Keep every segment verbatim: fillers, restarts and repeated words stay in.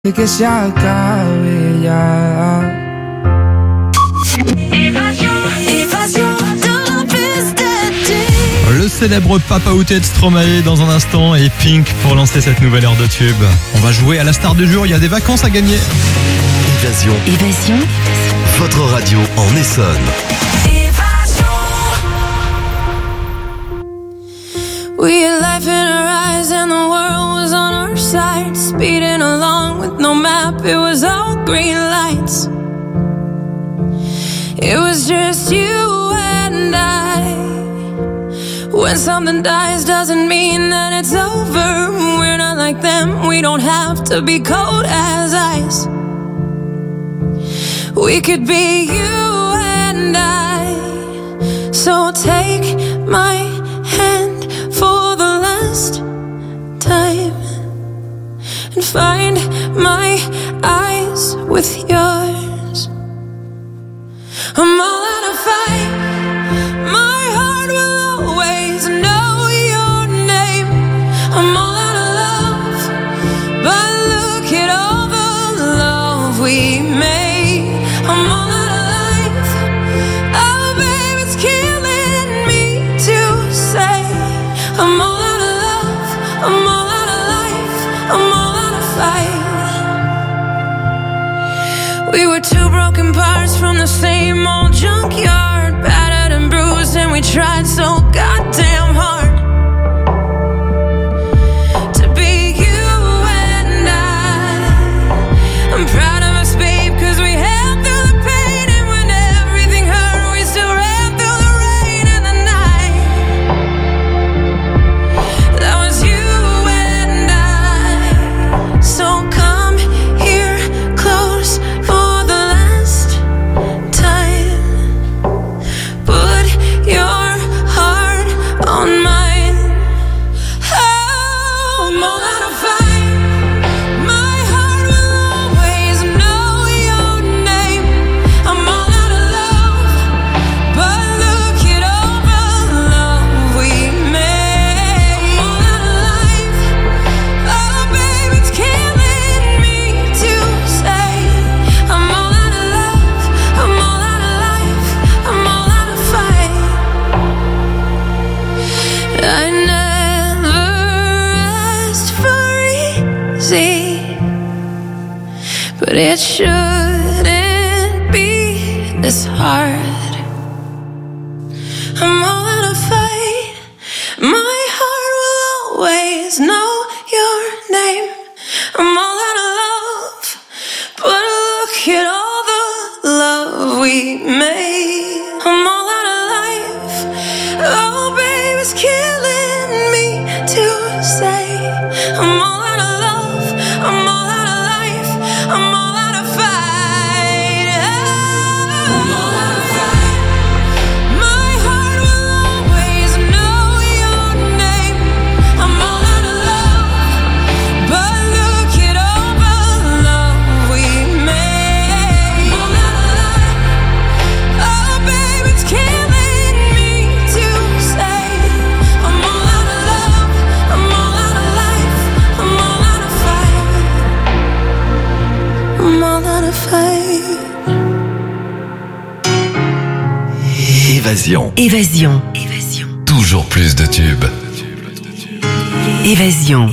de que se acabe ya. Le célèbre Papa Outé de Stromae dans un instant et Pink pour lancer cette nouvelle heure de tube. On va jouer à la star du jour, il y a des vacances à gagner. Évasion. Évasion. Votre radio en Essonne. We had life in our eyes and the world was on our side. Speeding along with no map, it was all green lights. It was just you and I. When something dies doesn't mean that it's over. We're not like them, we don't have to be cold as ice. We could be you and I. So take my hand for the last time and find my eyes with yours. I'm all out of fight. My heart will always know your name. I'm all out of love, but look at all the love we made. I'm all out of life. Oh baby, it's killing me to say I'm all out of love, I'm all out of life, I'm all out of fight. We were two broken parts from the same old junkyard, battered and bruised, and we tried so goddamn hard to be you and I. I'm proud of us, babe, cause we held through the pain, and when everything hurt, we still ran through the rain and the night. That was you and I. So come here close for the last time. Put your heart on mine. Oh, I'm all out of fight. My heart will always know your name. I'm all out of love, but look at all the love we made. I'm all out of life. Oh, baby, it's killing me to say I'm all out of love, I'm all out of life, I'm all out of fight. I never asked for easy, but it shouldn't be this hard. I'm all out of fight. My heart will always know your name. I'm all out of love, but look at all the love we made. I'm all out of life. Oh, baby, it's killing me to say I'm all out of love, I'm all out of life, I'm all out of fight. I'm all out of fight. My heart will always know your name. I'm all out of love, but look at all the love we made. I'm all out of life. Oh, baby, it's killing me to say I'm all out of love, I'm all out of life, I'm all out of fight. I'm all out of fight. Évasion. Évasion. Évasion. Toujours plus de tubes. Évasion.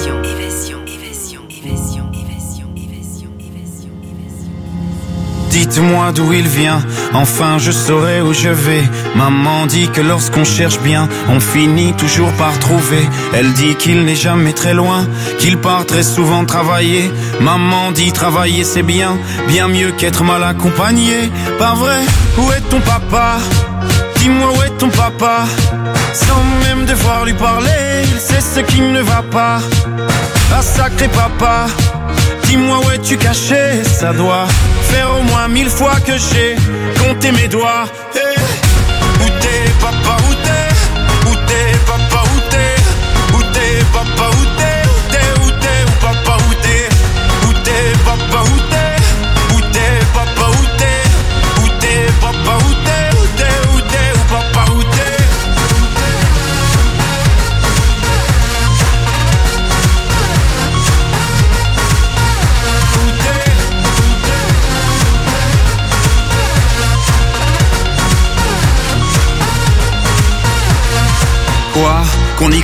Dites-moi d'où il vient, enfin je saurai où je vais. Maman dit que lorsqu'on cherche bien, on finit toujours par trouver. Elle dit qu'il n'est jamais très loin, qu'il part très souvent travailler. Maman dit travailler c'est bien, bien mieux qu'être mal accompagné. Pas vrai? Où est ton papa? Dis-moi où est ton papa? Sans même devoir lui parler, il sait ce qui ne va pas. Ah sacré papa, dis-moi où es-tu caché? Ça doit faire au moins mille fois que j'ai compté mes doigts. Hey. Où t'es papa, où t'es? Où t'es papa, où t'es? Où t'es papa, où t'es? Où t'es, où t'es, où papa, où t'es? Où t'es papa, où t'es? Où t'es papa, où t'es? Où t'es papa, où t'es? Où t'es, où t'es, où papa, où t'es?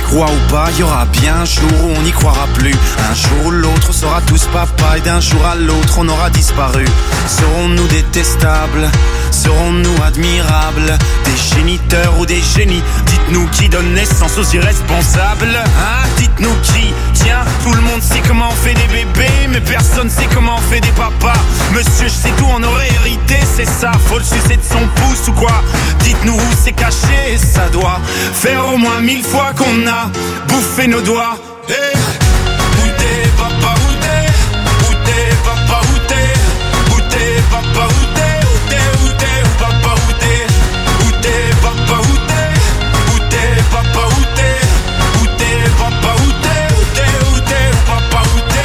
croit ou pas, y aura bien un jour où on n'y croira plus. Un jour ou l'autre on sera tous papa, et d'un jour à l'autre on aura disparu. Serons-nous détestables? Serons-nous admirables? Des géniteurs ou des génies? Dites-nous qui donne naissance aux irresponsables, hein? Dites-nous qui? Tiens, tout le monde sait comment on fait des bébés, mais personne sait comment on fait des papas. Monsieur, je sais tout, on aurait hérité, c'est ça. Faut le sucer de son pouce ou quoi? Dites-nous où c'est caché, ça doit faire au moins mille fois qu'on a bouffé nos doigts. Hey. Où t'es, papa, où t'es? Où t'es, papa, où t'es? Où t'es, papa, où t'es? Où t'es, où t'es, où papa, où t'es? Où t'es, papa, où t'es? Où t'es, papa, où t'es? Où t'es, papa, où t'es? Où t'es, où t'es, où papa, où t'es?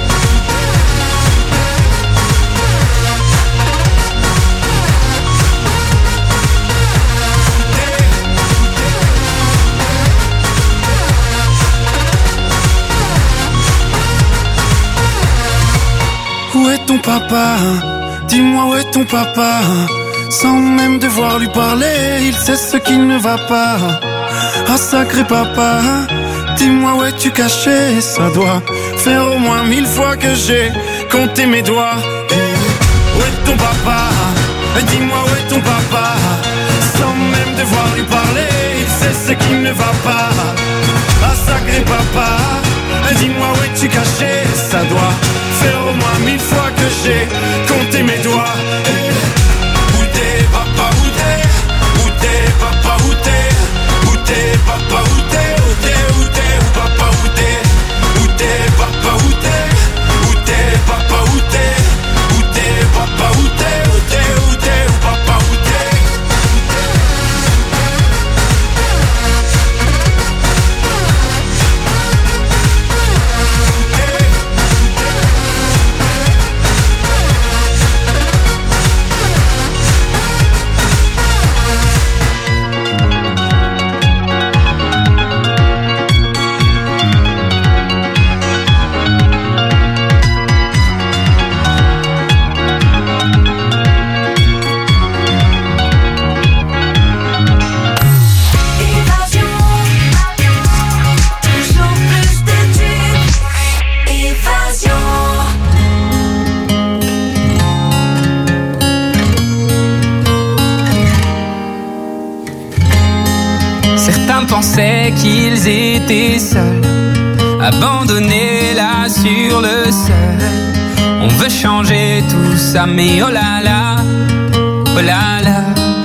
Où est ton papa? Dis-moi où est ton papa? Sans même devoir lui parler, il sait ce qui ne va pas. Ah sacré papa, dis-moi où es-tu caché? Ça doit faire au moins mille fois que j'ai compté mes doigts. Où est ton papa? Dis-moi où est ton papa? Sans même devoir lui parler, il sait ce qui ne va pas. Ah sacré papa, dis-moi où es-tu caché? Ça doit faire au moins mille fois que j'ai compté mes doigts. Où t'es papa, où t'es? Où t'es papa, où t'es? Où t'es papa, où t'es? Où t'es, où t'es, où papa, où t'es? Où t'es papa, où t'es? Où t'es papa, où t'es? Où t'es papa, où t'es? Où t'es, où t'es, où papa, où t'es? Pensaient qu'ils étaient seuls, abandonnés là sur le sol. On veut changer tout ça, mais oh là là, oh là là.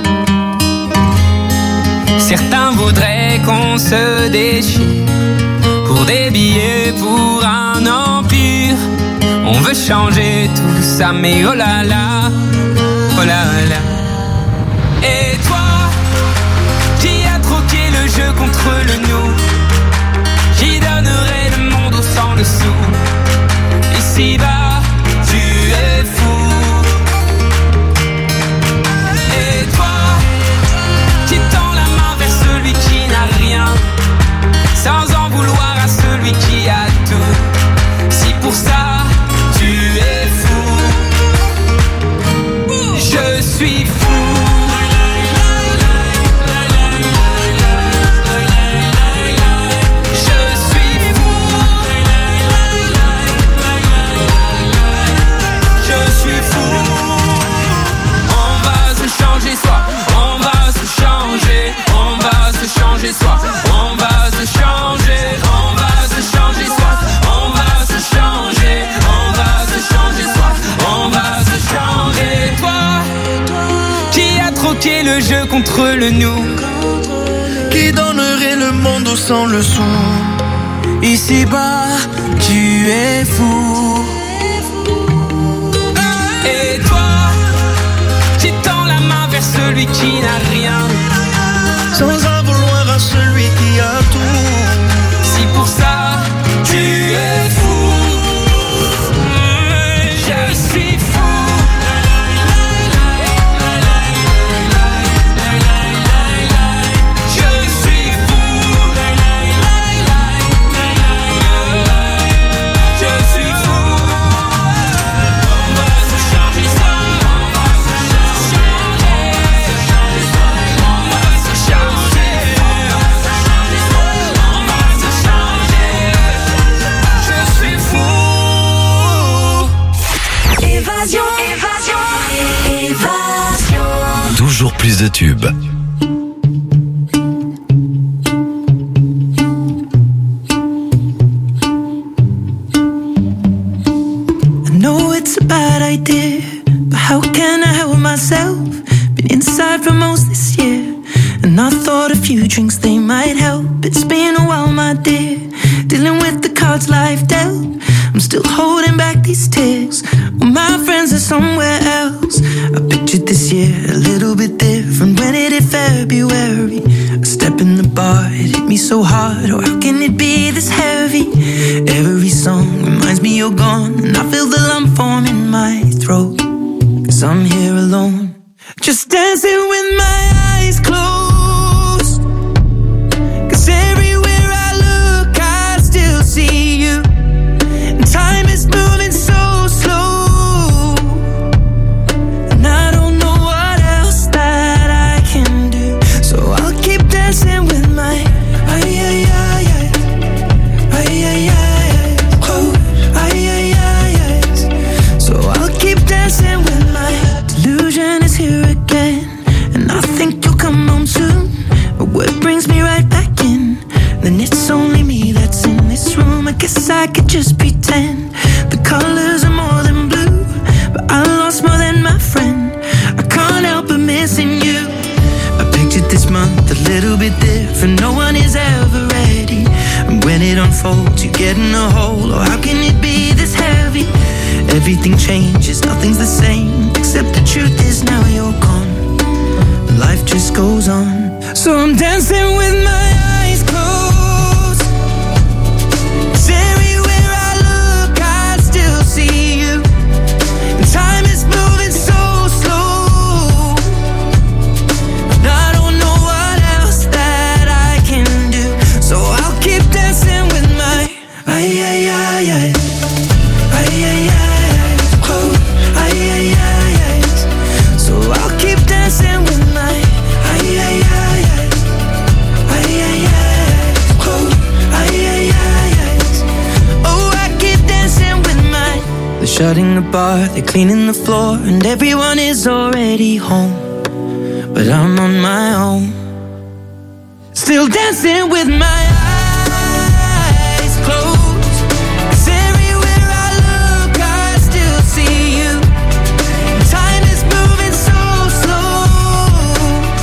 Certains voudraient qu'on se déchire pour des billets, pour un empire. On veut changer tout ça, mais oh là là, oh là là. Et toi, le jeu contre le nous, qui donnerait le monde au sang dessous. Ici-bas, tu es fou. Et toi, qui tends la main vers celui qui n'a rien, sans en vouloir à celui qui a tout. Si pour ça, tu es fou, je suis fou. Soi. On va se changer, on va se changer soi. On va se changer, on va se changer soi. On va se changer. Toi, qui a troqué le jeu contre le nous, qui donnerait le monde au sang le son. Ici-bas, tu es fou. Et toi, qui tend la main vers celui qui n'a rien, sans en vouloir à celui qui a tout. Si pour ça, tu es fou, je suis fou. Je suis fou. Je suis fou. On va se changer ça. On va se changer. Évasion, évasion, évasion. Toujours plus de tubes. I know it's a bad idea, but how can I help myself? Been inside for most this year, and I thought a few drinks they might help. It's been a while, my dear, dealing with the cards life dealt. I'm still holding back these tears, well, my friends are somewhere else. I pictured this year a little bit different. When it hit February, a step in the bar, it hit me so hard. Oh, how can it be this heavy? Every song reminds me you're gone, and I feel the lump form in my throat, 'cause I'm here alone, just dancing with my eyes closed. 'Cause everywhere I look, I still see you. And time is moving so slow, and I don't know what else that I can do. So I'll keep dancing with my ay ay ay ay ay ay ay close ay ay ay ay. So I'll keep dancing with my delusion is here again, and I think you'll come home soon. But what brings me right back in? Then it's only me that's in this room. I guess I could just pretend the colors are more than blue, but I lost more than my friend. I can't help but missing you. I pictured this month a little bit different. No one is ever ready, and when it unfolds, you get in a hole. Oh, how can it be this heavy? Everything changes, nothing's the same, except the truth is now you're gone. Life just goes on, so I'm dancing with my eyes closed. 'Cause everywhere I look, I still see you. And time is moving so slow, and I don't know what else that I can do. So I'll keep dancing with my ay ay ay ay ay ay ay close ay ay ay ay. So I'll keep dancing with my ay ay ay ay ay ay ay close ay ay ay ay. Oh, I keep dancing with my. They're shutting the bar, they're cleaning the floor, and everyone is already home, but I'm on my own, still dancing with my eyes closed. 'Cause everywhere I look, I still see you. Time is moving so slow,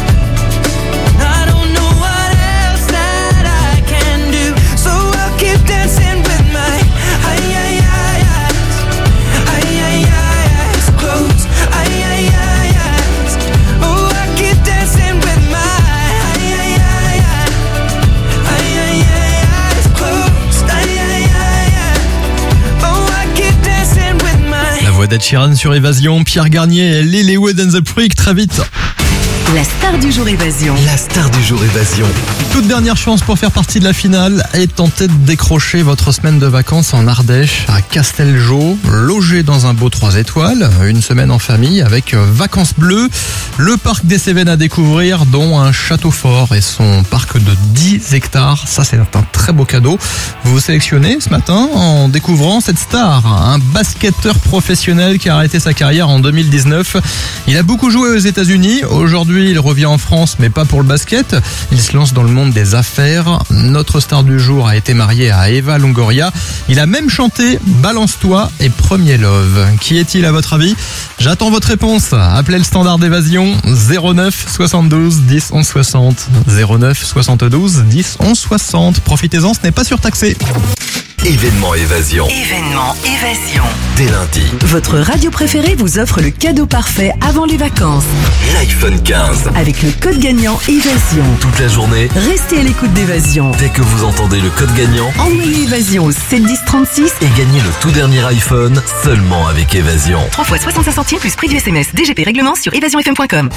and I don't know what else that I can do. So I'll keep dancing with my ay ay ay eyes, ay ay ay eyes closed, ay ay ay eyes. Oh, I keep dancing with my ay ay ay ay ay ay ay eyes closed, ay ay ay ay. Oh, I keep dancing with my. La voix d'Ed Sheeran sur Évasion, Pierre Garnier et Lilywood and the Prick, très vite. La star du jour Évasion. La star du jour Évasion. Toute dernière chance pour faire partie de la finale et tenter de décrocher votre semaine de vacances en Ardèche, à Casteljo, logé dans un beau trois étoiles, une semaine en famille avec Vacances Bleues, le parc des Cévennes à découvrir, dont un château fort et son parc de dix hectares. Ça, c'est un très beau cadeau. Vous vous sélectionnez ce matin en découvrant cette star, un basketteur professionnel qui a arrêté sa carrière en deux mille dix-neuf. Il a beaucoup joué aux États-Unis. Aujourd'hui, il revient en France, mais pas pour le basket. Il se lance dans le monde des affaires. Notre star du jour a été mariée à Eva Longoria. Il a même chanté Balance-toi et Premier Love. Qui est-il à votre avis? J'attends votre réponse. Appelez le standard d'Évasion zéro neuf soixante-douze dix onze soixante. zéro neuf soixante-douze dix onze soixante. Profitez-en, ce n'est pas surtaxé. Événement Évasion. Événement Évasion. Dès lundi, Votre radio préférée vous offre le cadeau parfait avant les vacances. l'iPhone quinze. Avec le code gagnant Évasion. Toute la journée, Restez à l'écoute d'Évasion. dès que vous entendez le code gagnant, Envoyez Évasion au sept dix trente-six. et gagnez le tout dernier iPhone seulement avec Évasion. trois fois soixante-cinq centimes plus prix du S M S. D G P règlement sur évasion f m point com.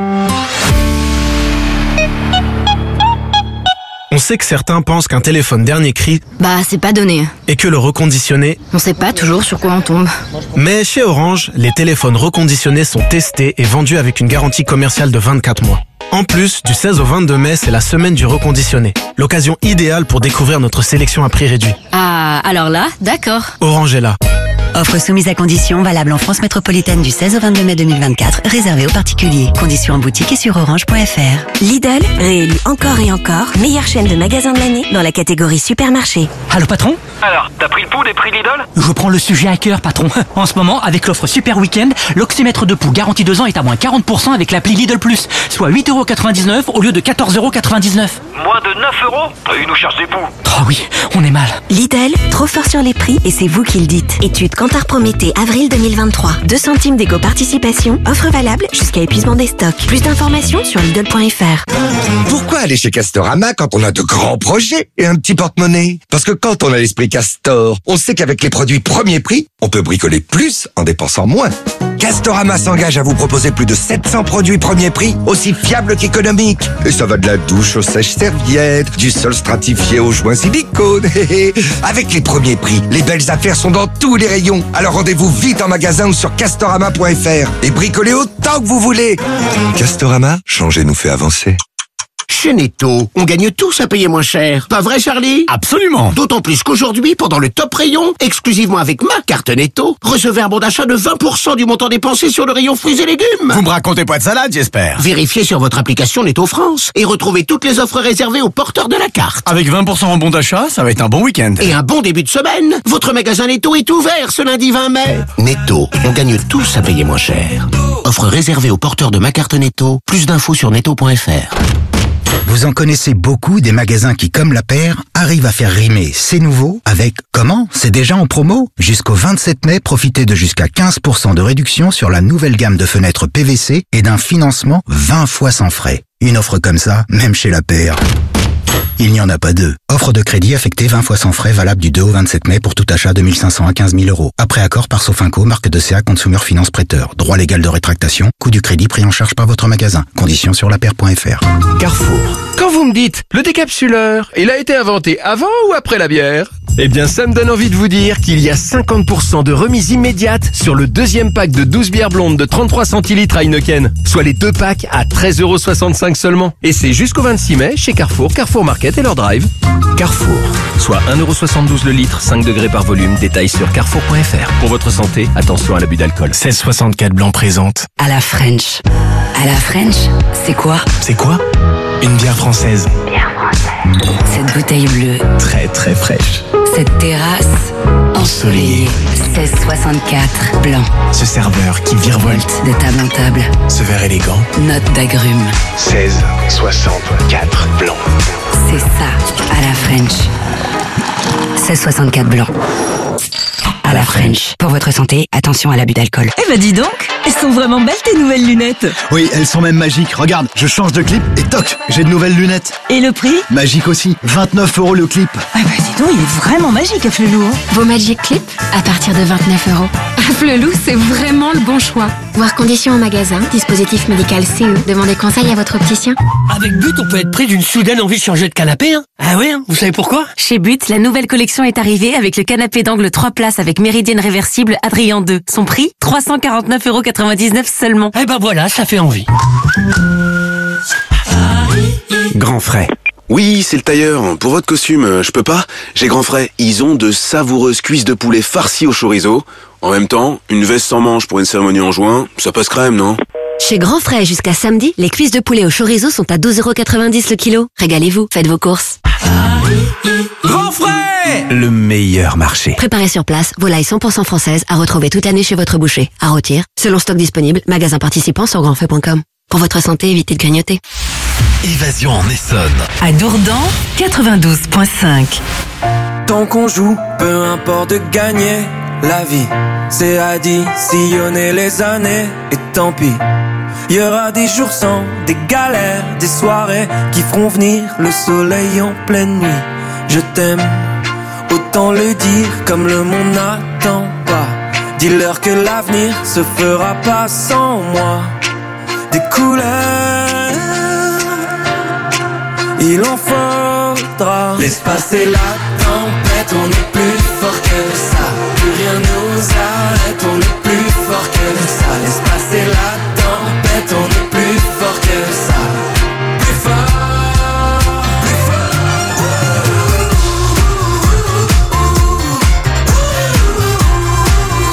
On sait que certains pensent qu'un téléphone dernier cri Bah, c'est pas donné. est que le reconditionné, On sait pas toujours sur quoi on tombe. mais chez Orange, les téléphones reconditionnés sont testés et vendus avec une garantie commerciale de vingt-quatre mois. En plus, du seize au vingt-deux mai, c'est la semaine du reconditionné. L'occasion idéale pour découvrir notre sélection à prix réduit. Ah, alors là, d'accord. Orange est là. Offre soumise à condition, valable en France métropolitaine du seize au vingt-deux mai deux mille vingt-quatre, réservée aux particuliers. Conditions en boutique et sur orange point f r. Lidl, réélu encore et encore, meilleure chaîne de magasins de l'année dans la catégorie supermarché. Allô patron ? Alors, t'as pris le pouls des prix Lidl ? Je prends le sujet à cœur patron. En ce moment, avec l'offre Super Week-end, l'oxymètre de pouls garanti deux ans est à moins quarante pour cent avec l'appli Lidl Plus, soit huit euros quatre-vingt-dix-neuf au lieu de quatorze euros quatre-vingt-dix-neuf. Moins de neuf euros ? Ils nous cherchent des poux. Oh oui, on est mal. Lidl, trop fort sur les prix et c'est vous qui le dites. Étude Kantar Prométhée, avril deux mille vingt-trois. deux centimes d'éco-participation, offre valable jusqu'à épuisement des stocks. Plus d'informations sur Lidl point f r. Pourquoi aller chez Castorama quand on a de grands projets et un petit porte-monnaie ? Parce que quand on a l'esprit Castor, on sait qu'avec les produits premier prix, on peut bricoler plus en dépensant moins. Castorama s'engage à vous proposer plus de sept cents produits premier prix, aussi fiables qu'économiques. Et ça va de la douche aux sèches-serviettes, du sol stratifié aux joints silicone. Avec les premiers prix, les belles affaires sont dans tous les rayons. Alors rendez-vous vite en magasin ou sur castorama point f r et bricolez autant que vous voulez. Castorama, changer nous fait avancer. Chez Netto, on gagne tous à payer moins cher. Pas vrai, Charlie ? Absolument. D'autant plus qu'aujourd'hui, pendant le top rayon, exclusivement avec ma carte Netto, recevez un bon d'achat de vingt pour cent du montant dépensé sur le rayon fruits et légumes. Vous me racontez pas de salade, j'espère. Vérifiez sur votre application Netto France et retrouvez toutes les offres réservées aux porteurs de la carte. Avec vingt pour cent en bon d'achat, ça va être un bon week-end. Et un bon début de semaine. Votre magasin Netto est ouvert ce lundi vingt mai. Netto, on gagne tous à payer moins cher. Offre réservée aux porteurs de ma carte Netto. Plus d'infos sur netto point f r. Vous en connaissez beaucoup des magasins qui, comme la paire, arrivent à faire rimer c'est nouveau avec comment c'est déjà en promo. Jusqu'au vingt-sept mai, profitez de jusqu'à quinze pour cent de réduction sur la nouvelle gamme de fenêtres P V C et d'un financement vingt fois sans frais. Une offre comme ça, même chez la paire, il n'y en a pas deux. Offre de crédit affectée vingt fois sans frais, valable du deux au vingt-sept mai pour tout achat de mille cinq cents à quinze mille euros. Après accord par Sofinco, marque de C A Consumer Finance Prêteur. Droit légal de rétractation, coût du crédit pris en charge par votre magasin. Conditions sur la paire point f r. Carrefour. Quand vous me dites, le décapsuleur, il a été inventé avant ou après la bière ? Eh bien, ça me donne envie de vous dire qu'il y a cinquante pour cent de remise immédiate sur le deuxième pack de douze bières blondes de trente-trois centilitres à Heineken. Soit les deux packs à treize euros soixante-cinq seulement. Et c'est jusqu'au vingt-six mai chez Carrefour, Carrefour Market et leur drive. Carrefour. Soit un euro soixante-douze le litre, cinq degrés par volume. Détail sur carrefour point f r. Pour votre santé, attention à l'abus d'alcool. seize soixante-quatre blanc présente. À la French. À la French, c'est quoi ? C'est quoi ? Une bière française. Bière française. Cette bouteille bleue. Très très fraîche. Cette terrasse ensoleillée. seize soixante-quatre blanc. Ce serveur qui virevolte de table en table. Ce verre élégant. Note d'agrumes. seize soixante-quatre blanc. C'est ça, à la French. seize soixante-quatre blanc. À la French. Pour votre santé, attention à l'abus d'alcool. Eh ben dis donc, elles sont vraiment belles tes nouvelles lunettes. Oui, elles sont même magiques. Regarde, je change de clip et toc, j'ai de nouvelles lunettes. Et le prix ? Magique aussi, vingt-neuf euros le clip. Ah bah dis donc, il est vraiment magique, Flelou. Vos Magic Clip à partir de vingt-neuf euros. Flelou, c'est vraiment le bon choix. Voir conditions en magasin, dispositif médical C E. Demandez conseil à votre opticien. Avec But, on peut être pris d'une soudaine envie de changer de canapé, hein. Ah ouais, hein. Vous savez pourquoi ? Chez But, la nouvelle collection est arrivée avec le canapé d'angle trois places avec méridienne réversible Adrien deux. Son prix, trois cent quarante-neuf euros quatre-vingt-dix-neuf seulement. Eh ben voilà, ça fait envie. Grand Frais. Oui, c'est le tailleur. Pour votre costume, je peux pas. J'ai Grand Frais. Ils ont de savoureuses cuisses de poulet farcies au chorizo. En même temps, une veste sans manches pour une cérémonie en juin, ça passe crème, non ? Chez Grand Frais, jusqu'à samedi, les cuisses de poulet au chorizo sont à douze euros quatre-vingt-dix le kilo. Régalez-vous, faites vos courses. Grand Frais, le meilleur marché. Préparez sur place, volailles cent pour cent françaises à retrouver toute l'année chez votre boucher. À rôtir, selon stock disponible, magasin participant sur grand frais point com. Pour votre santé, évitez de grignoter. Évasion en Essonne. À Dourdan, quatre-vingt-douze virgule cinq. Tant qu'on joue, peu importe de gagner. La vie, c'est additionner les années. Et tant pis, il y aura des jours sans, des galères, des soirées qui feront venir le soleil en pleine nuit. Je t'aime, autant le dire comme le monde n'attend pas. Dis-leur que l'avenir se fera pas sans moi. Des couleurs, il en faudra. Laisse passer la tempête, on est plus fort que ça. Plus rien nous arrête, on est plus fort que ça. Laisse passer la tempête, on est plus fort que ça. Plus fort, plus fort.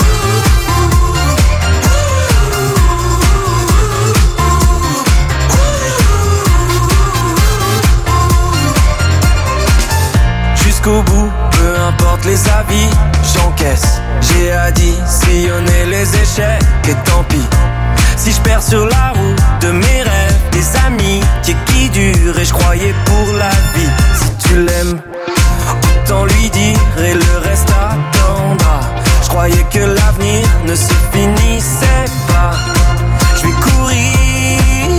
l'échec et tant pis. Si je perds sur la route de mes rêves, des amitiés qui durent et je croyais pour la vie. Si tu l'aimes, autant lui dire et le reste attendra. Je croyais que l'avenir ne se finissait pas. Je vais courir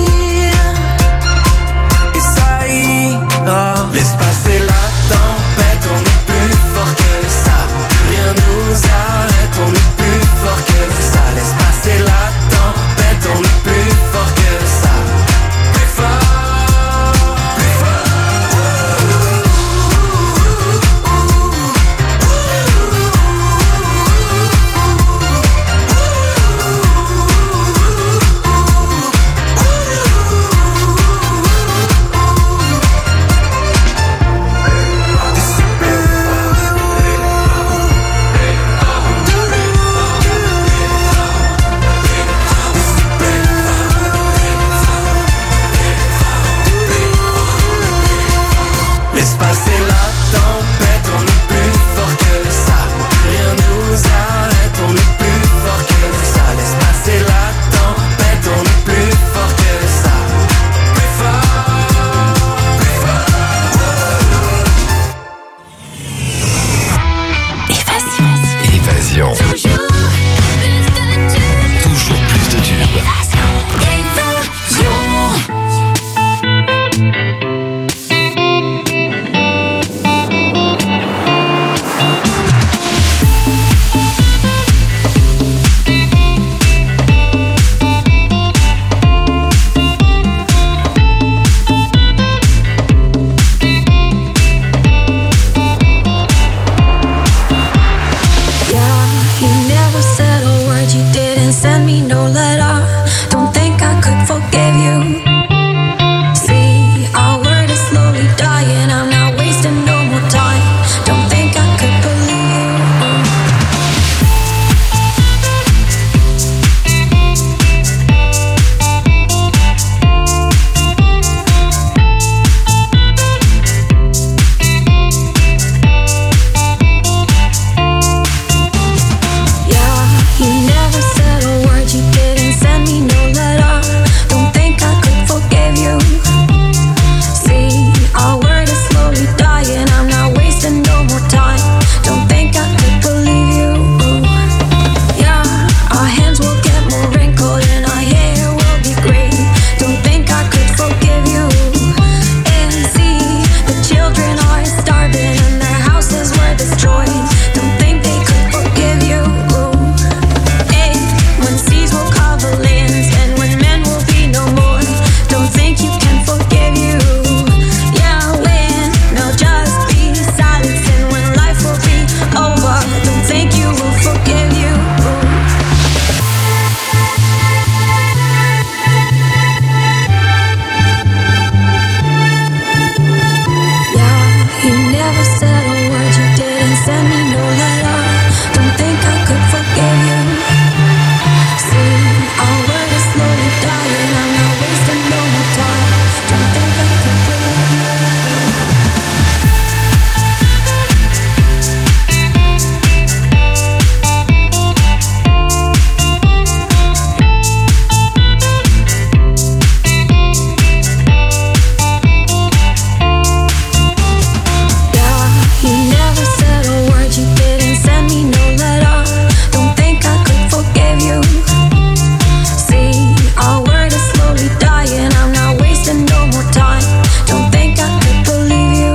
et ça ira. Laisse passer la tempête, on est plus fort que ça. Rien nous arrête, on est plus fort que ça. Laisse passer la tempête, on est plus fort que ça. Plus fort, plus fort. Laisse passer la tempête, on est plus fort que ça. Rien nous arrête, on est plus fort que ça. Laisse passer la tempête, on est plus fort que ça. Plus fort, plus fort. Évasion. Toujours plus de tubes. Yeah, you never said a word, you didn't send me no letter. Don't think I could forgive you. See, our word is slowly dying, I'm not wasting no more time. Don't think I could believe Yeah, you never said a word, you didn't send me no letter. Don't think I could forgive you. See, our word is slowly dying, I'm not wasting no more time. Don't think I could believe you. Yeah, our hands will get more wrinkled and our hair will be gray. Don't think I could forgive you. And see, the children are starving and their houses were destroyed. Don't think they could forgive you. Hey, when seas will cover lands and when men will be no more. Don't think you can forgive you. Yeah, when they'll just be silence and when life will be over. Don't think you will forgive you. Yeah, you never said a word, you didn't send me no letter. Don't think I could forgive you. See, our word is slowly dying, I'm not wasting no more time. Don't think I could believe you. Yeah, you never said a word, you didn't send me no letter. Don't think I could forgive you. See, our word is slowly dying, I'm not wasting no more time. Don't think I could believe you.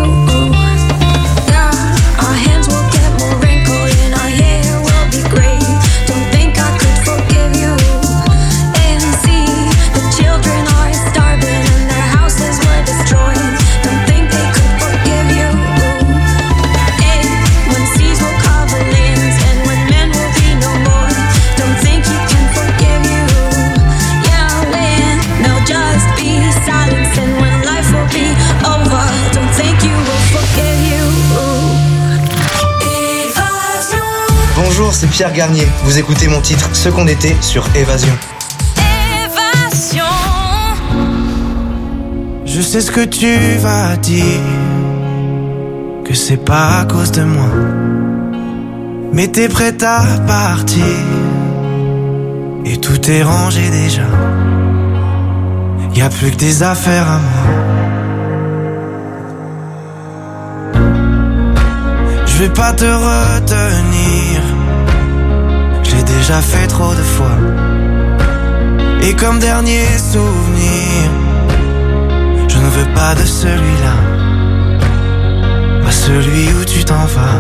Yeah, our hands will get more wrinkled and our hair will be gray. Don't think I could forgive you. And see, the children are starving and their houses were destroyed. Don't think they could forgive you. Hey, when seas will cover lands and when men will be no more. Don't think you can forgive you. Yeah, when they'll just be silence and when life will be over. Don't think you will forgive you. Bonjour, c'est Pierre Garnier. Vous écoutez mon titre Ce qu'on était sur Évasion. Je sais ce que tu vas dire, que c'est pas à cause de moi. Mais t'es prête à partir, tout est rangé déjà. Y a plus que des affaires à moi. Je vais pas te retenir, j'ai déjà fait trop de fois. Et comme dernier souvenir, je ne veux pas de celui-là, pas celui où tu t'en vas.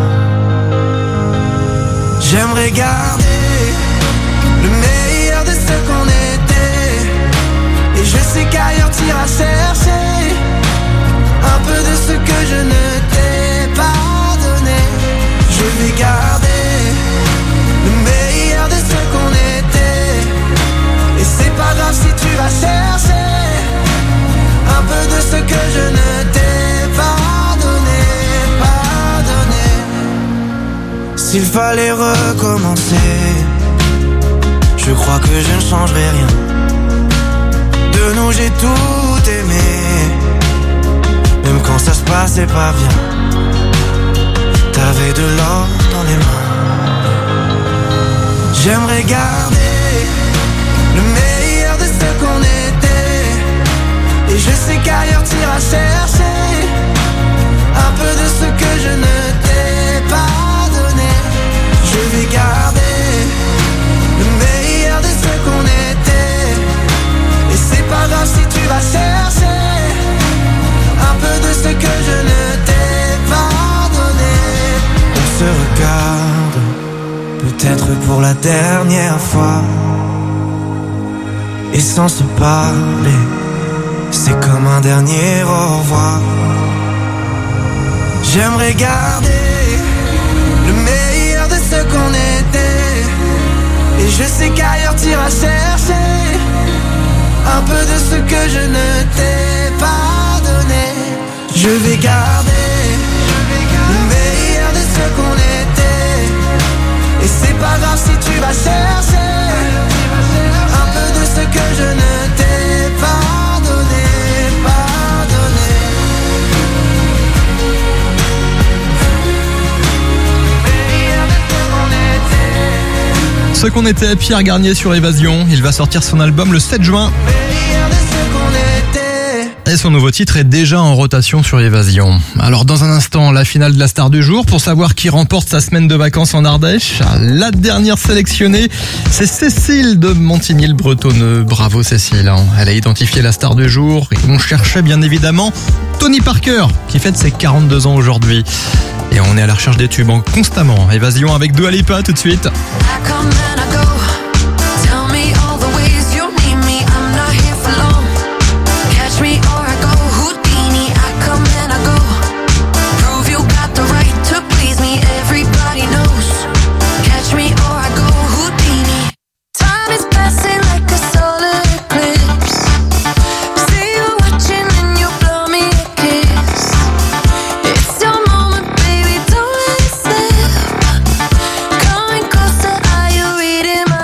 J'aimerais garder le meilleur de ce qu'on était. Et je sais qu'ailleurs t'iras chercher un peu de ce que je ne t'ai pas donné. Je vais garder le meilleur de ce qu'on était. Et c'est pas grave si tu vas chercher un peu de ce que je ne t'ai pas donné, pas donné. S'il fallait recommencer, je crois que je ne changerai rien. De nous j'ai tout aimé, même quand ça se passait pas bien. T'avais de l'or dans les mains. J'aimerais garder le meilleur de ce qu'on était. Et je sais qu'ailleurs t'iras chercher un peu de ce que je ne t'ai pas donné. Je vais garder le meilleur de ce qu'on était. Et c'est pas grave si tu vas chercher un peu de ce que je ne t'ai pas donné. On se regarde, peut-être pour la dernière fois. Et sans se parler, c'est comme un dernier au revoir. J'aimerais garder le meilleur de ce qu'on était. Et je sais qu'ailleurs t'iras chercher un peu de ce que je ne t'ai pas donné. Je vais garder le meilleur de ce qu'on était. Et c'est pas grave si tu vas chercher un peu de ce que je ne t'ai pas donné, pas donné. Ce qu'on était, Pierre Garnier sur Évasion. Il va sortir son album le sept juin. Et son nouveau titre est déjà en rotation sur Évasion. Alors dans un instant, la finale de la star du jour pour savoir qui remporte sa semaine de vacances en Ardèche. La dernière sélectionnée, c'est Cécile de Montigny-le-Bretonneux. Bravo Cécile, elle a identifié la star du jour. Et on cherchait bien évidemment Tony Parker qui fête ses quarante-deux ans aujourd'hui. Et on est à la recherche des tubes constamment. Évasion avec Dua Lipa tout de suite. Coming closer, are you reading my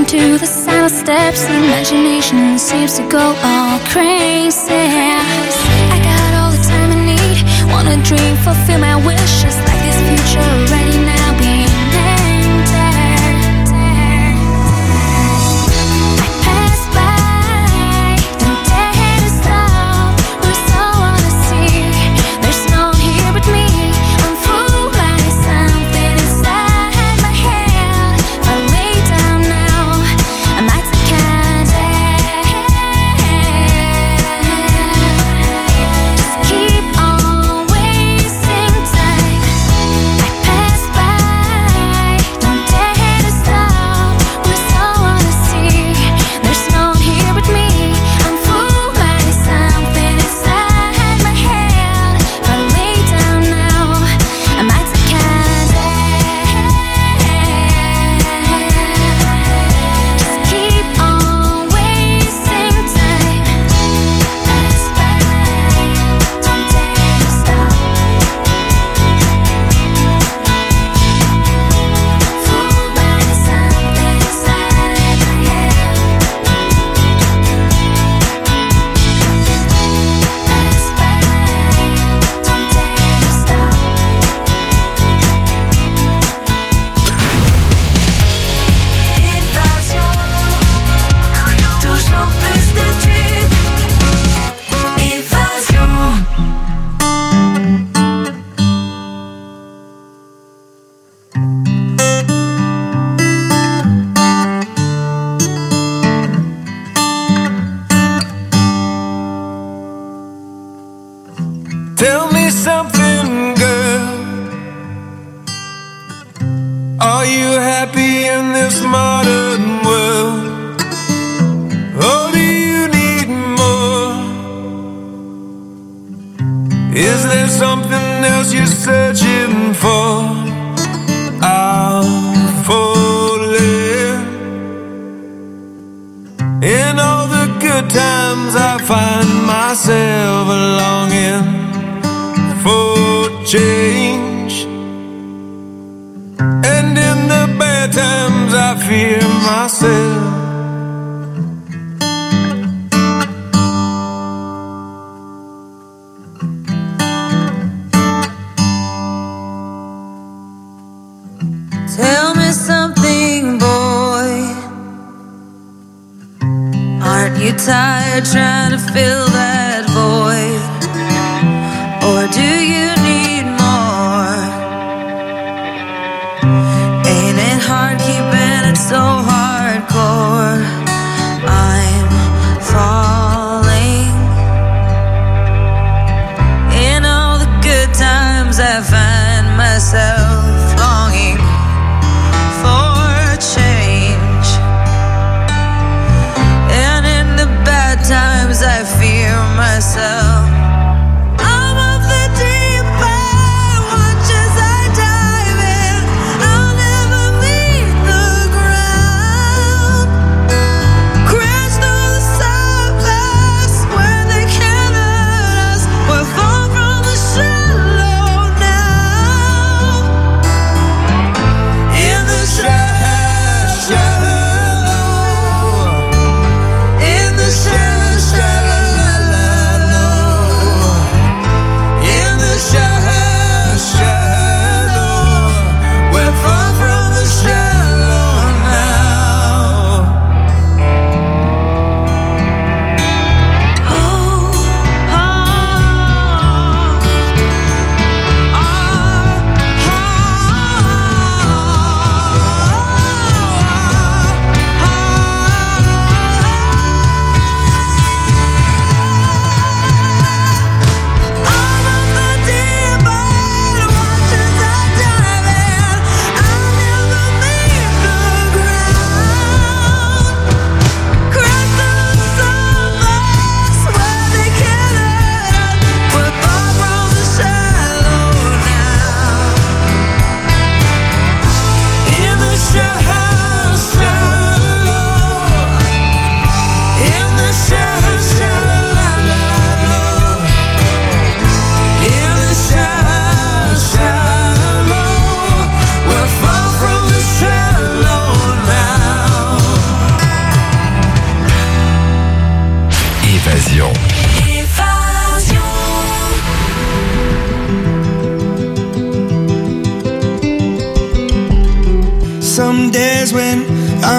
to the silent steps, imagination seems to go all crazy. I got all the time I need, wanna dream, fulfill my wishes, like this future already now being entered. I pass by, don't dare to stop, we're so on the sea, there's no one here but me. I'm fooled by something inside my head. If I lay down now, I might take a just keep on wasting time. I pass by, don't dare to stop, we're so on the sea, there's no one here but me. I'm fooled by something inside my head. If I lay down now, I might take a just keep on wasting time. Pass by, don't dare to stop. Fooled by something inside my head. Pass by, don't dare to stop. Évasion, toujours plus de tubes. Évasion. Tell me something, girl. Are you happy in this modern world? Or do you need more? Is there something else you're searching for? I'm falling. In all the good times I find myself longing for change, and in the bad times I fear myself. Tell me something, boy. Aren't you tired trying to fill that void? Or do you need more? Ain't it hard keeping it so hardcore? I'm falling. In all the good times I find myself longing for change, and in the bad times I fear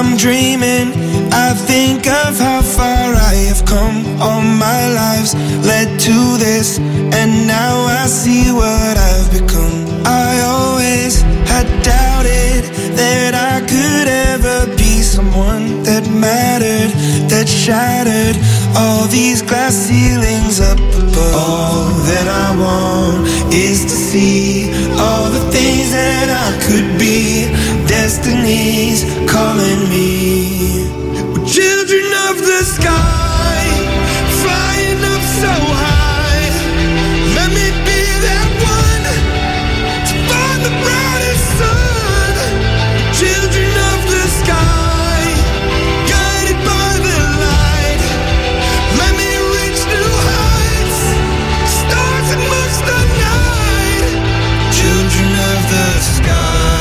I'm dreaming, I think of how far I have come. All my lives led to this, and now I see what I've become. I always had doubted that I could ever be someone that mattered, that shattered all these glass ceilings up above. All that I want is to see all the things that I could be. Destiny's calling me. We're children of the sky, flying up so high. Let me be that one to find the brightest sun. Children of the sky, guided by the light. Let me reach new heights, stars amongst the night. Children of the sky.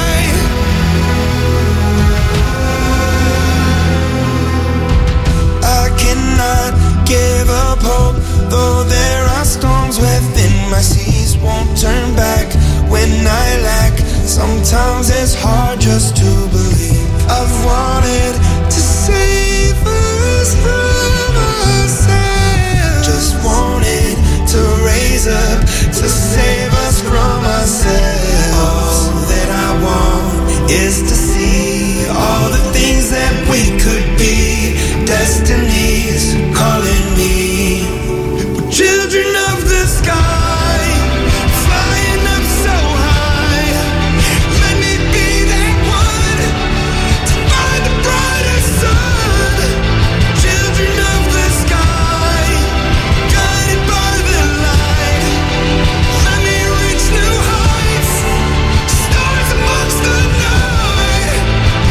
I cannot give up hope, though there are storms within my seas. Won't turn back when I lack. Sometimes it's hard just to believe. I've wanted to save us from ourselves. Just wanted to raise up to save us from ourselves. All that I want is to see all the things that we could be. Destiny's calling me. We're children of the sky, flying up so high. Let me be that one to find the brightest sun. Children of the sky, guided by the light. Let me reach new heights, stars amongst the night.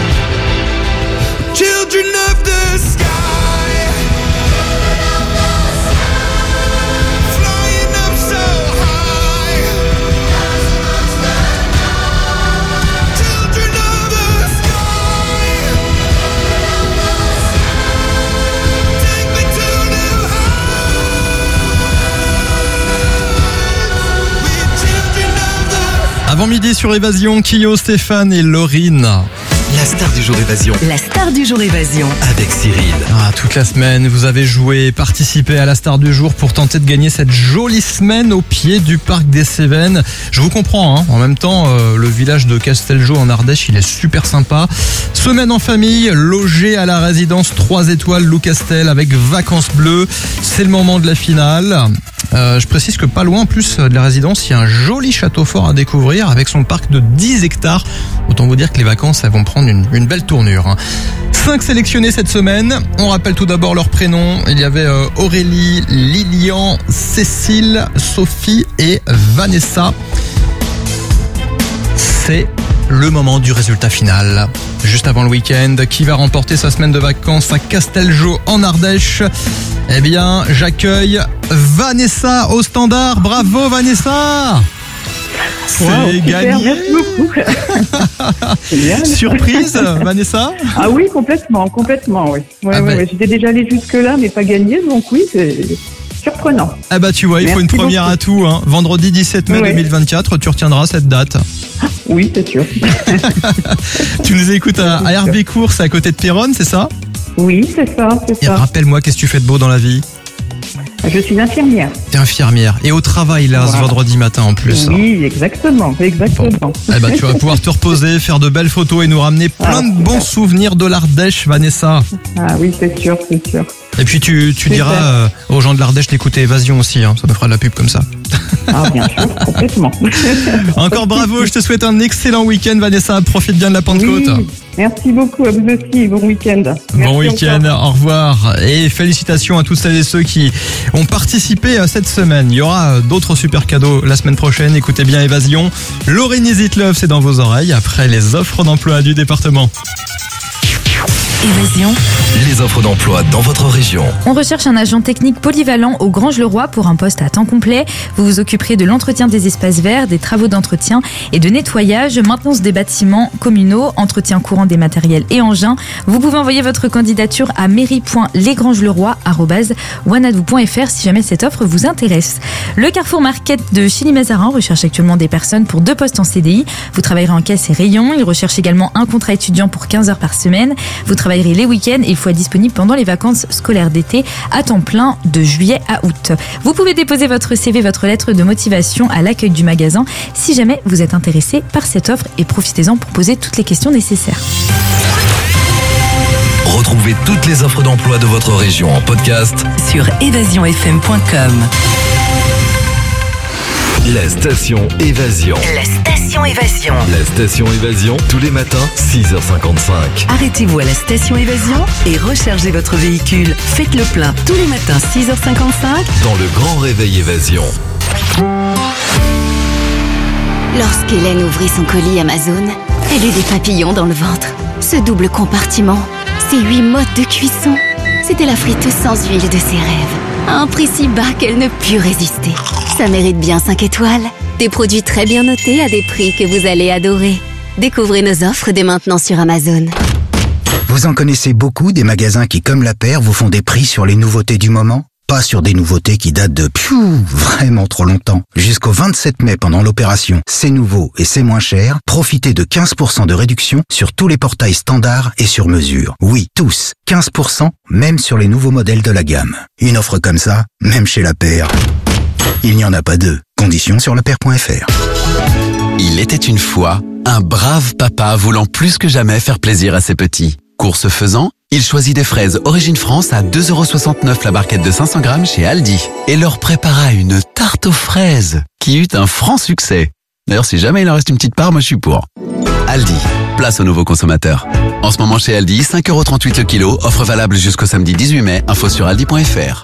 Children of the sky. Avant midi sur Évasion, Kyo, Stéphane et Laurine. La star du jour Évasion. La star du jour Évasion. Avec Cyril. Ah, toute la semaine, vous avez joué, participé à la star du jour pour tenter de gagner cette jolie semaine au pied du parc des Cévennes. Je vous comprends, hein. En même temps, euh, le village de Casteljo en Ardèche, il est super sympa. Semaine en famille, logé à la résidence trois étoiles Lou Castel avec vacances bleues. C'est le moment de la finale. Euh, je précise que pas loin en plus de la résidence, il y a un joli château fort à découvrir avec son parc de dix hectares. Autant vous dire que les vacances, elles vont prendre une, une belle tournure. Hein. Cinq sélectionnés cette semaine. On rappelle tout d'abord leurs prénoms. Il y avait euh, Aurélie, Lilian, Cécile, Sophie et Vanessa. C'est le moment du résultat final. Juste avant le week-end, qui va remporter sa semaine de vacances à Casteljo en Ardèche? Eh bien, j'accueille Vanessa au standard. Bravo Vanessa! C'est wow, gagné. Merci beaucoup. Surprise, Vanessa? Ah oui, complètement, complètement, oui. Ouais, ah ouais, bah... ouais. J'étais déjà allé jusque-là, mais pas gagné, donc oui, c'est surprenant. Ah bah tu vois, il Merci faut une première beaucoup. atout. Hein. Vendredi dix-sept mai ouais. deux mille vingt-quatre, tu retiendras cette date. Oui, c'est sûr. Tu nous écoutes à, à Herbécourt, c'est à côté de Péronne, c'est ça? Oui, c'est ça, c'est Et ça. rappelle-moi, qu'est-ce que tu fais de beau dans la vie? Je suis infirmière. T'es infirmière. Et au travail, là, voilà. Ce vendredi matin en plus. Oui, exactement, exactement. Bon. Eh ben, tu vas pouvoir te reposer, faire de belles photos et nous ramener plein ah, de bons souvenirs de l'Ardèche, Vanessa. Ah oui, c'est sûr, c'est sûr. Et puis tu, tu diras euh, aux gens de l'Ardèche d'écouter Évasion aussi, hein. Ça me fera de la pub comme ça. Ah bien sûr, complètement. Encore bravo, je te souhaite un excellent week-end, Vanessa. Profite bien de la Pentecôte. Oui, merci beaucoup à vous aussi, bon week-end. Bon week-end, au revoir. Et félicitations à toutes celles et ceux qui ont participé cette semaine. Il y aura d'autres super cadeaux la semaine prochaine. Écoutez bien Évasion. Laurine Is It Love, c'est dans vos oreilles après les offres d'emploi du département. Évasion. Les offres d'emploi dans votre région. On recherche un agent technique polyvalent au Grange-le-Roi pour un poste à temps complet. Vous vous occuperez de l'entretien des espaces verts, des travaux d'entretien et de nettoyage, maintenance des bâtiments communaux, entretien courant des matériels et engins. Vous pouvez envoyer votre candidature à mairie point lesgranges-le-roi arobase wanadoo point f r si jamais cette offre vous intéresse. Le Carrefour Market de Chilly-Mazarin recherche actuellement des personnes pour deux postes en C D I. Vous travaillerez en caisse et rayon. Il recherche également un contrat étudiant pour quinze heures par semaine. Vous travaillerez les week-ends et il faut être disponible pendant les vacances scolaires d'été à temps plein de juillet à août. Vous pouvez déposer votre C V, votre lettre de motivation à l'accueil du magasin si jamais vous êtes intéressé par cette offre et profitez-en pour poser toutes les questions nécessaires. Retrouvez toutes les offres d'emploi de votre région en podcast sur évasion f m point com. La station Évasion. La station Évasion. La station Évasion, tous les matins, six heures cinquante-cinq. Arrêtez-vous à la station Évasion et rechargez votre véhicule. Faites le plein tous les matins, six heures cinquante-cinq. Dans le grand réveil Évasion. Lorsqu'Hélène ouvrit son colis Amazon, elle eut des papillons dans le ventre. Ce double compartiment, ces huit modes de cuisson, c'était la friteuse sans huile de ses rêves. À un prix si bas qu'elle ne put résister. Ça mérite bien cinq étoiles. Des produits très bien notés à des prix que vous allez adorer. Découvrez nos offres dès maintenant sur Amazon. Vous en connaissez beaucoup des magasins qui, comme la paire, vous font des prix sur les nouveautés du moment? Pas sur des nouveautés qui datent de piou, vraiment trop longtemps. Jusqu'au vingt-sept mai, pendant l'opération C'est nouveau et c'est moins cher, profitez de quinze pour cent de réduction sur tous les portails standards et sur mesure. Oui, tous. quinze pour cent, même sur les nouveaux modèles de la gamme. Une offre comme ça, même chez la paire, il n'y en a pas deux. Conditions sur lapaire point f r. Il était une fois un brave papa voulant plus que jamais faire plaisir à ses petits. Course faisant, il choisit des fraises Origine France à deux euros soixante-neuf la barquette de cinq cents grammes chez Aldi et leur prépara une tarte aux fraises qui eut un franc succès. D'ailleurs, si jamais il en reste une petite part, moi je suis pour. Aldi, place aux nouveaux consommateurs. En ce moment chez Aldi, cinq euros trente-huit le kilo, offre valable jusqu'au samedi dix-huit mai, info sur aldi point f r.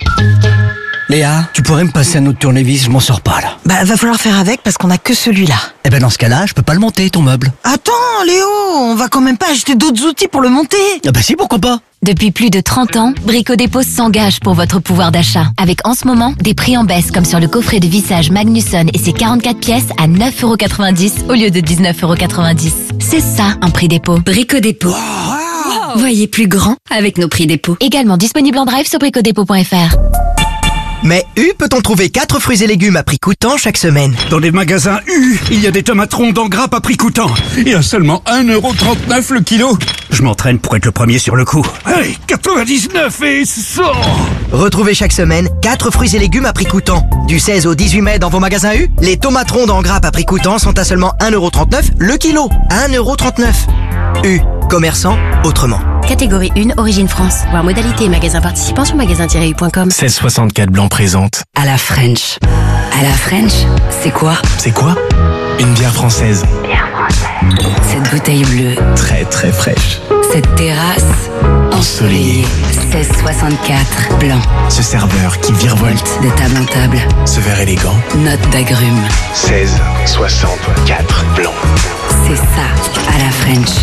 Léa, tu pourrais me passer un autre tournevis, je m'en sors pas là. Bah va falloir faire avec parce qu'on a que celui-là. Eh ben dans ce cas-là, je peux pas le monter ton meuble. Attends Léo, on va quand même pas acheter d'autres outils pour le monter. Ah bah si, pourquoi pas. Depuis plus de trente ans, Brico Dépôt s'engage pour votre pouvoir d'achat. Avec en ce moment, des prix en baisse comme sur le coffret de vissage Magnusson et ses quarante-quatre pièces à neuf euros quatre-vingt-dix au lieu de dix-neuf euros quatre-vingt-dix. C'est ça un prix dépôt. Brico Dépôt. Wow. Voyez plus grand avec nos prix dépôt. Également disponible en drive sur brico dépôt point f r. Mais U peut-on trouver quatre fruits et légumes à prix coûtant chaque semaine? Dans les magasins U, il y a des tomates rondes en grappe à prix coûtant. Et à seulement un euro trente-neuf le kilo. Je m'entraîne pour être le premier sur le coup. Hey, quatre-vingt-dix-neuf et cent. Retrouvez chaque semaine quatre fruits et légumes à prix coûtant. Du seize au dix-huit mai dans vos magasins U, les tomates rondes en grappe à prix coûtant sont à seulement un euro trente-neuf le kilo. un euro trente-neuf. U, commerçant autrement. Catégorie un, Origine France. Voir modalité et magasin participant sur magasin tiret u point com. seize soixante-quatre Blanc présente. À la French. À la French, c'est quoi? C'est quoi? Une bière française. Bière française. Cette bouteille bleue. Très très fraîche. Cette terrasse ensoleillée. seize soixante-quatre Blanc. Ce serveur qui virevolte de table en table. Ce verre élégant. Note d'agrumes. seize soixante-quatre Blanc. C'est ça, à la French.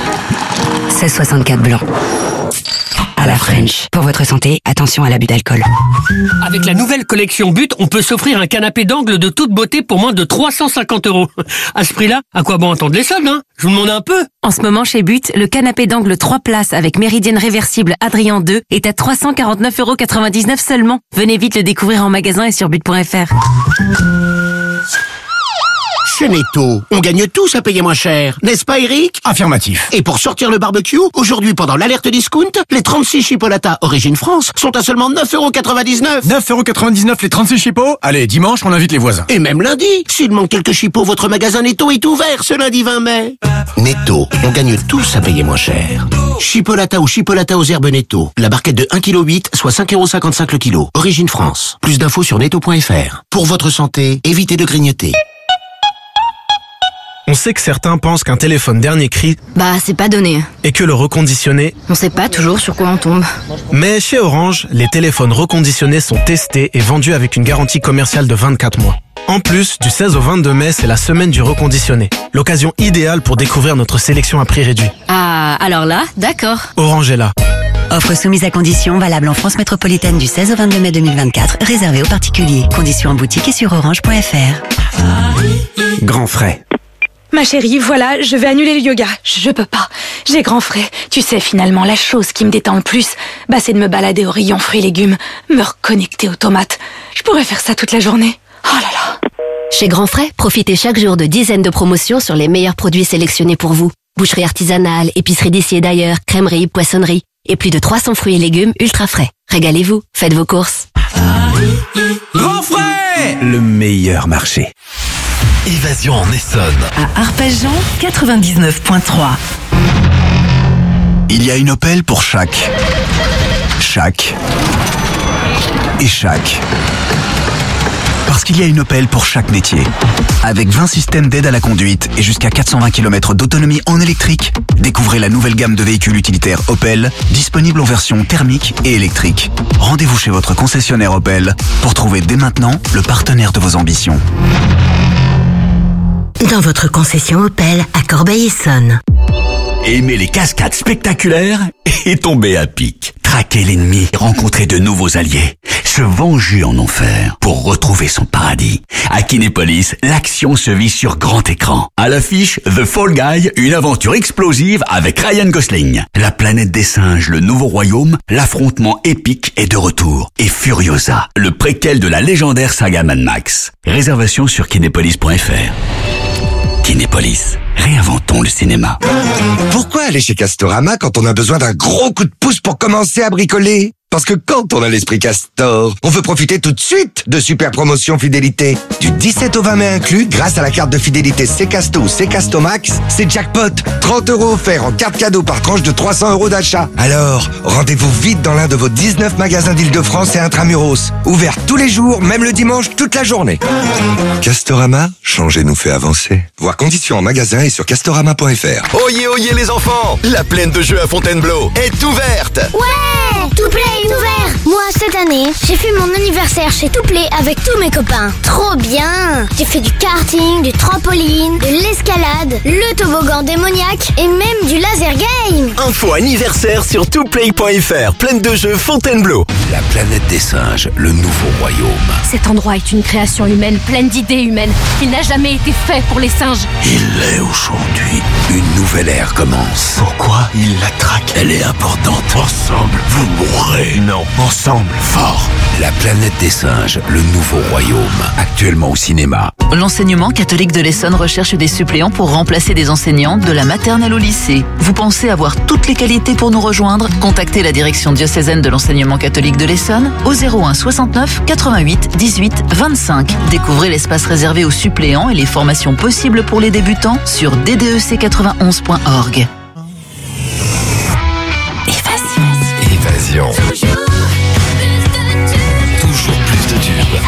seize soixante-quatre Blanc. À la French. Pour votre santé, attention à l'abus d'alcool. Avec la nouvelle collection But, on peut s'offrir un canapé d'angle de toute beauté pour moins de trois cent cinquante euros. À ce prix-là, à quoi bon attendre les soldes, hein? Je vous demande un peu. En ce moment, chez But, le canapé d'angle trois places avec méridienne réversible Adrien deux est à trois cent quarante-neuf euros quatre-vingt-dix-neuf seulement. Venez vite le découvrir en magasin et sur but point f r. Chez Netto, on gagne tous à payer moins cher, n'est-ce pas Eric? Affirmatif. Et pour sortir le barbecue, aujourd'hui pendant l'alerte discount, les trente-six chipolatas Origine France sont à seulement neuf euros quatre-vingt-dix-neuf. neuf euros quatre-vingt-dix-neuf les trente-six chipots. Allez, dimanche, on invite les voisins. Et même lundi, s'il manque quelques chipots, votre magasin Netto est ouvert ce lundi vingt mai. Netto, on gagne tous à payer moins cher. Chipolata ou chipolata aux herbes Netto. La barquette de un virgule huit kilos, soit cinq euros cinquante-cinq le kilo. Origine France. Plus d'infos sur netto point f r. Pour votre santé, évitez de grignoter. On sait que certains pensent qu'un téléphone dernier cri, Bah, c'est pas donné. et que le reconditionné, On sait pas toujours sur quoi on tombe. mais chez Orange, les téléphones reconditionnés sont testés et vendus avec une garantie commerciale de vingt-quatre mois. En plus, du seize au vingt-deux mai, c'est la semaine du reconditionné. L'occasion idéale pour découvrir notre sélection à prix réduit. Ah, alors là, d'accord. Orange est là. Offre soumise à conditions, valable en France métropolitaine du seize au vingt-deux mai deux mille vingt-quatre, réservée aux particuliers. Conditions en boutique et sur orange point f r. Grand frais. Ma chérie, voilà, je vais annuler le yoga. Je peux pas. J'ai grand frais. Tu sais, finalement, la chose qui me détend le plus, bah, c'est de me balader au rayon fruits et légumes, me reconnecter aux tomates. Je pourrais faire ça toute la journée. Oh là là. Chez Grand Frais, profitez chaque jour de dizaines de promotions sur les meilleurs produits sélectionnés pour vous. Boucherie artisanale, épicerie d'ici et d'ailleurs, crèmerie, poissonnerie et plus de trois cents fruits et légumes ultra frais. Régalez-vous, faites vos courses. Grand frais, le meilleur marché. Évasion en Essonne. À Arpajon, quatre-vingt-dix-neuf virgule trois. Il y a une Opel pour chaque. Chaque. Et chaque. Parce qu'il y a une Opel pour chaque métier. Avec vingt systèmes d'aide à la conduite et jusqu'à quatre cent vingt kilomètres d'autonomie en électrique, découvrez la nouvelle gamme de véhicules utilitaires Opel, disponible en version thermique et électrique. Rendez-vous chez votre concessionnaire Opel pour trouver dès maintenant le partenaire de vos ambitions. Dans votre concession Opel à Corbeil-Essonnes. Aimer les cascades spectaculaires et tomber à pic. Traquer l'ennemi, rencontrer de nouveaux alliés. Se venger en enfer pour retrouver son paradis. À Kinépolis, l'action se vit sur grand écran. À l'affiche, The Fall Guy, une aventure explosive avec Ryan Gosling. La planète des singes, le nouveau royaume, l'affrontement épique est de retour. Et Furiosa, le préquel de la légendaire saga Mad Max. Réservation sur kinépolis point f r. Kinépolis, réinventons le cinéma. Pourquoi aller chez Castorama quand on a besoin d'un gros coup de pouce pour commencer à bricoler ? Parce que quand on a l'esprit Castor, on veut profiter tout de suite de super promotions fidélité. Du dix-sept au vingt mai inclus, grâce à la carte de fidélité C-Casto ou C-Casto Max, c'est jackpot. trente euros offerts en carte cadeau par tranche de trois cents euros d'achat. Alors, rendez-vous vite dans l'un de vos dix-neuf magasins d'Île-de-France et Intramuros. Ouverts tous les jours, même le dimanche, toute la journée. Castorama, changer nous fait avancer. Voir conditions en magasin et sur castorama point f r. Oyez, oyez les enfants, la plaine de jeux à Fontainebleau est ouverte. Ouais, tout plaît est ouvert. Moi, cette année, j'ai fait mon anniversaire chez Touplay avec tous mes copains. Trop bien. J'ai fait du karting, du trampoline, de l'escalade, le toboggan démoniaque et même du laser game. Info anniversaire sur toutplay point f r. Plaine de jeux Fontainebleau. La planète des singes, le nouveau royaume. Cet endroit est une création humaine, pleine d'idées humaines. Il n'a jamais été fait pour les singes. Il l'est aujourd'hui. Une nouvelle ère commence. Pourquoi il la traque? Elle est importante. Ensemble, vous mourrez. Non, ensemble, fort. La planète des singes, le nouveau royaume. Actuellement au cinéma. L'enseignement catholique de l'Essonne recherche des suppléants pour remplacer des enseignants de la maternelle au lycée. Vous pensez avoir toutes les qualités pour nous rejoindre? Contactez la direction diocésaine de l'enseignement catholique de l'Essonne au zéro un soixante-neuf quatre-vingt-huit dix-huit vingt-cinq. Découvrez l'espace réservé aux suppléants et les formations possibles pour les débutants sur d d e c quatre-vingt-onze point org. Évasion. Toujours plus de tubes.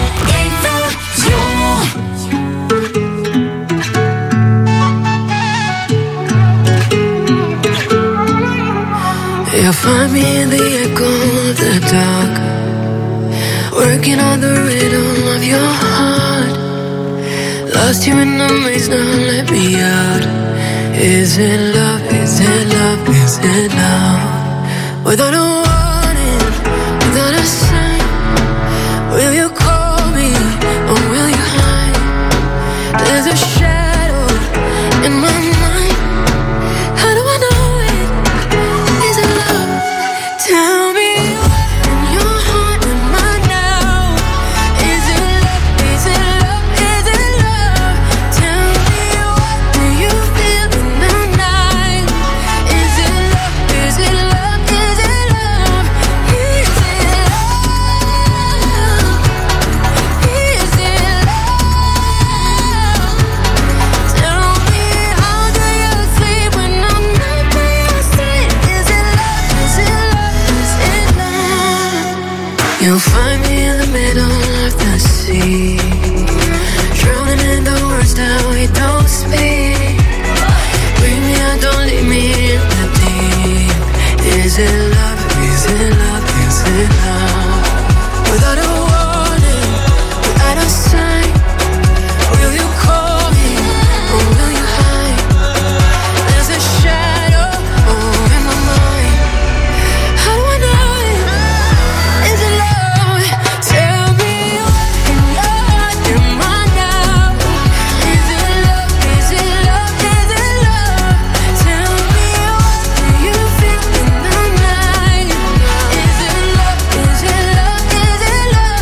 You'll find me in the echo of the dark, working on the rhythm of your heart. Lost you in the maze, now let me out. Is it love, is it love, is it love? Without a warning, without a sign, will you call me or will you hide? There's a shadow in my mind. How do I know it? Is it love? Tell me what in your heart am I now? Is it love? Is it love? Is it love? Tell me what do you feel in the night? Is it love? Is it love? Is it love? Is it love? Is it love? Tell me how do you sleep when I'm not by your side? Is it love? Is it love? Is it love? You'll find me in the middle of the sea, drowning in the words that we don't speak. Bring me out, don't leave me in the deep. Is it love? Is it love? Is it love? Without a warning, without a sign, will you call me or will you hide? There's a shadow oh, in my mind. How do I know it? Is it love? Tell me what in your heart am I now? Is it love? Is it love? Is it love? Tell me what do you feel in the night? Is it love? Is it love? Is it love?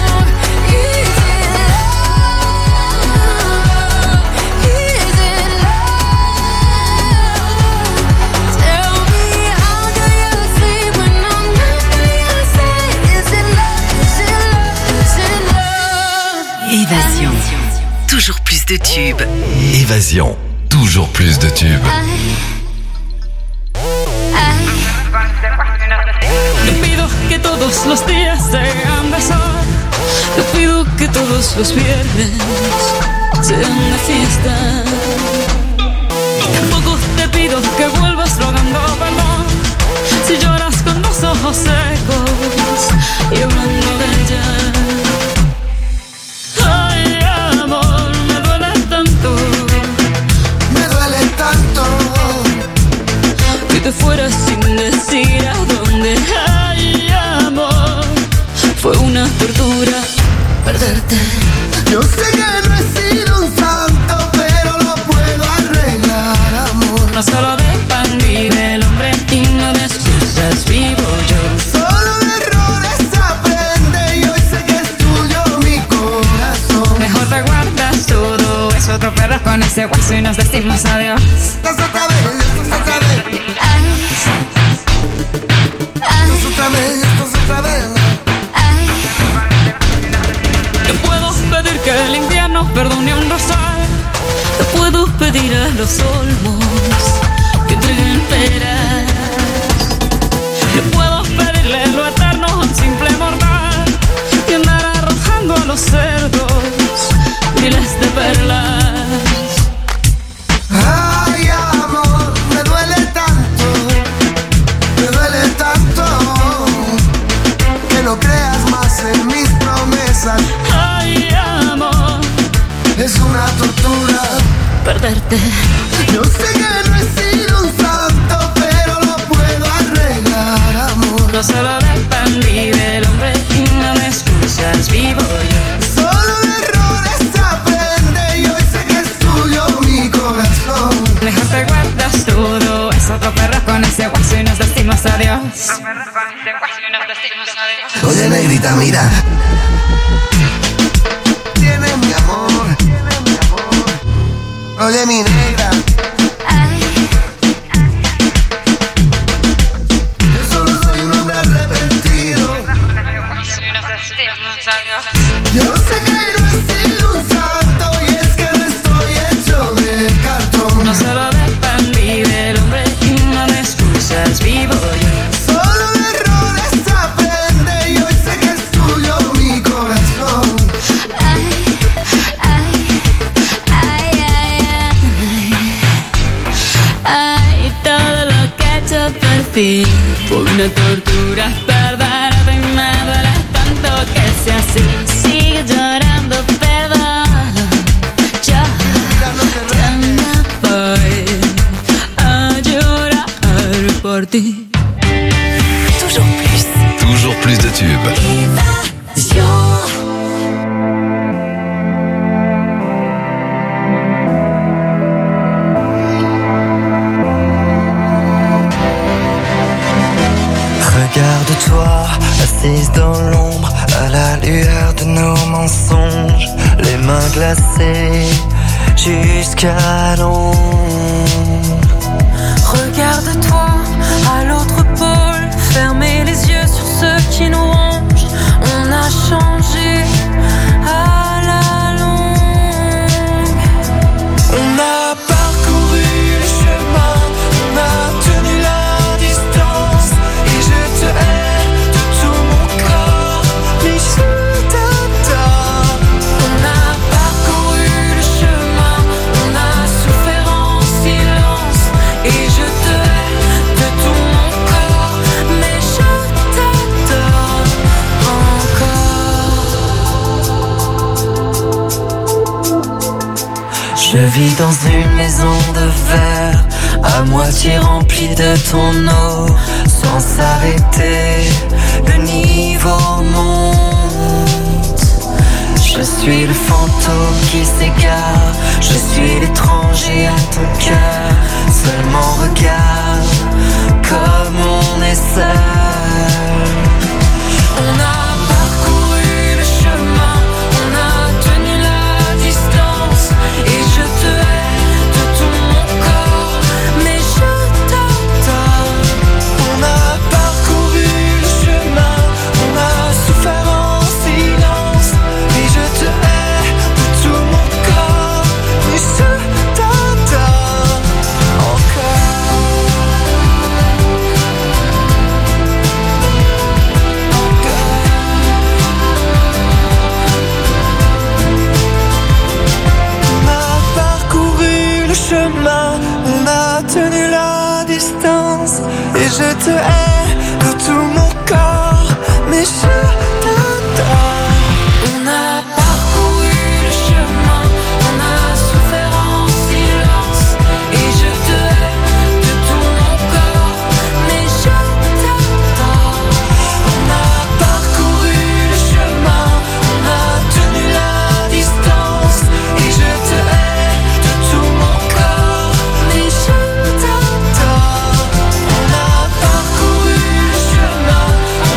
de tubes. Évasion, toujours plus de tubes. Te pido que todos los días sean de sol. Te pido que todos los viernes sean de fiesta. Tampoco te pido que vuelvas rogando perdón si lloras con los ojos secos y hablando de ella. Ay, amor, me duele tanto. Me duele tanto que te fueras sin decir a dónde. Ay, amor, fue una tortura perderte. Yo sé que no he sido un santo, pero lo puedo arreglar, amor. No solo de pan vive el hombre y no de excusas vivo yo. Solo de errores aprende y hoy sé que es tuyo mi corazón. Mejor te guardas todo eso, otro perro con ese hueso y nos decimos adiós. Esto es otra vez, esto es otra vez. Esto es otra vez, esto es otra vez. Te puedo pedir que el invierno perdone un rosal. Te puedo pedir a los olmos que entreguen peras. Te puedo pedirle lo eterno a un simple mortal y andar arrojando a los cerdos miles de perlas. Ay, amor, me duele tanto, me duele tanto que no creas más en mis promesas. Ay, amor, es una tortura perderte. Yo sé que no he sido un santo, pero lo puedo arreglar, amor. No solo de pan vive el hombre y no de excusas vivo yo. Solo de errores aprende y hoy sé que es tuyo mi corazón. Mejor te guardas todo, es otro perro con ese hueso y nos decimos adiós. Oye, negrita, mira. Tienes mi amor, tienes mi amor. Oye, mi negra. Yo solo soy un hombre arrepentido. Yo sé que no he sido un santo y es que no estoy hecho de cartón. No solo de pan vive el hombre y no de excusas vivo yo. Solo de errores aprende y hoy sé que es tuyo mi corazón. Ay, ay, ay, ay, ay. Ay, todo lo que he hecho por ti fue una tortura, perderte y me duele tanto que sea así. Sigue llorando, perdón. Yo ya no voy a llorar por ti. Toujours plus. Toujours plus de tubes. Regarde-toi, assise dans l'ombre, à la lueur de nos mensonges, les mains glacées jusqu'à l'ombre. Regarde-toi à l'autre pôle, fermez les yeux sur ceux qui nous rongent. On a changé à la longue. On a parcouru le chemin, on a tenu la distance, et je te hais de tout mon corps, mais je t'adore. On a parcouru le chemin, on a souffert en silence, et je te hais de tout mon corps, mais je t'adore encore. Je vis dans une maison de verre, à moitié remplie de ton eau, sans s'arrêter, le niveau monte. Je suis le fantôme qui s'égare, je suis l'étranger à ton cœur. Seulement regarde comme on est seul.